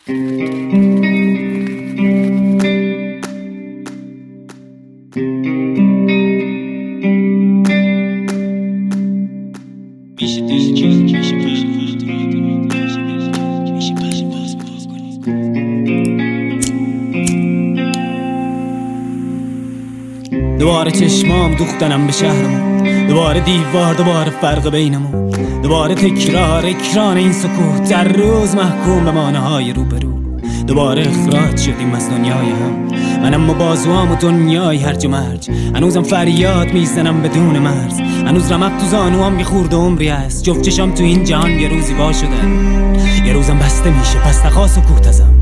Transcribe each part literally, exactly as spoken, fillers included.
دوباره چشمام دوختنم به شهرمون، دوباره دیوار، دوباره فرق بینمون، دوباره تکرار اکران این سکوت، در روز محکوم به مانع‌های روبرو. دوباره اخراج شدیم از دنیای هم، منم و بازوام و دنیای هرج و مرج. هنوزم فریاد میزنم بدون مرز، هنوز رمق تو زانوام یه خورده عمری هست. جفت چشام تو این جهان یه روزی وا شدن، یه روزم بسته میشه، پس نخوا سکوت ازم.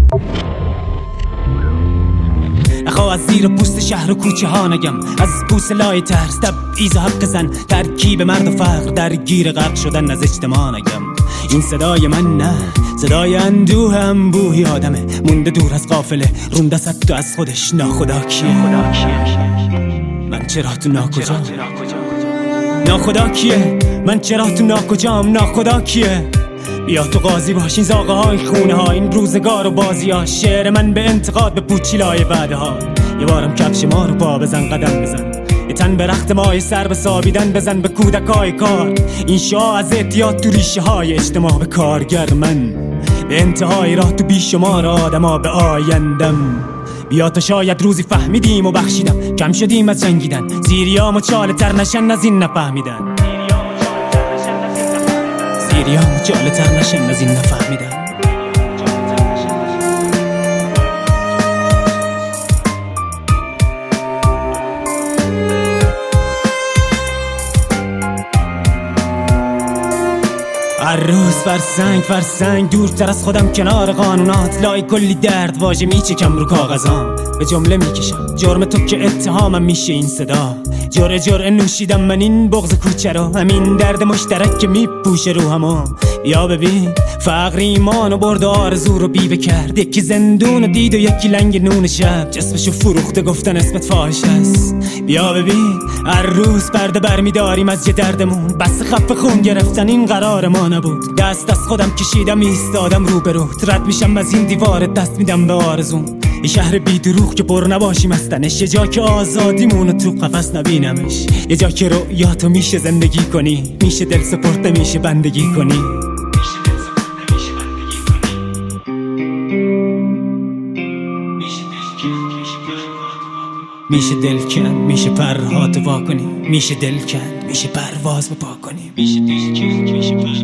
نخوا از زیر پوست شهر و کوچه ها نگم، از پوست لای ترس، تبعیض و حق زن، ترکیب مرد و فقر، در گیر غرق شدن از اجتماع نگم. این صدای من نه، صدای اندوه انبوهی آدمه، مونده دور از قافله، رونده صد تو از خودش. ناخدا کیه؟ من چرا تو ناکجام؟ ناخدا کیه؟ من چرا تو ناکجام؟ ناخدا کیه؟ بیا تو قاضی باش این زاغه های خونه ها، این روزگار و بازی ها. شعر من به انتقاد به پوچیلای وعده ها. یه بارم کفش ما رو پا بزن، قدم بزن، یه تن به رخت مای سر به سابیدن بزن، به کودکای کار. این شاه از اعتیاد تو ریشه های اجتماع، به کارگر من به انتهای راه تو بیشمار آدم ها به آیندم. بیا تا شاید روزی فهمیدیم و بخشیدم، کم شدیم از جنگیدن، زیریام و چاله تر نشن از این نفهمیدن، زیریام و چاله تر نشن از این نفهمیدن. هر روز فرسنگ فرسنگ دورتر از خودم، کنار قانونات، لای کلی درد واژه میچکم رو کاغذام، به جمله میکشم جرم تو که اتهامم میشه این صدا. جرعه جرعه نوشیدم من این بغض کوچه رو، همین درد مشترک که میپوشه رو همو. بیا ببین فقر ایمان و برد آرزو رو بیبه کرد، یکی زندون دید و یکی لنگ نون شب، جسمشو فروخته گفتن اسمت فاحش است. بیا ببین هر روز پرده برمیداریم از یه دردمون، بس خف خون گرفتن این قرار ما نبود. دست از خودم کشیدم ایستادم رو به رو، رد میشم از این دیوار، دست میدم به آرزوم. یه شهر بی دروغ که پر نباشیم از تنش، یه جا که آزادیمونو تو قفس نبینمش، یه جا که رؤیاتو میشه زندگی کنی، میشه دل سپرده میشه بندگی کنی. میشه دل کن، میشه پرهاتو وا کنی، میشه دل کن، میشه پرواز بپا کنی، میشه دل کن، میشه پرواز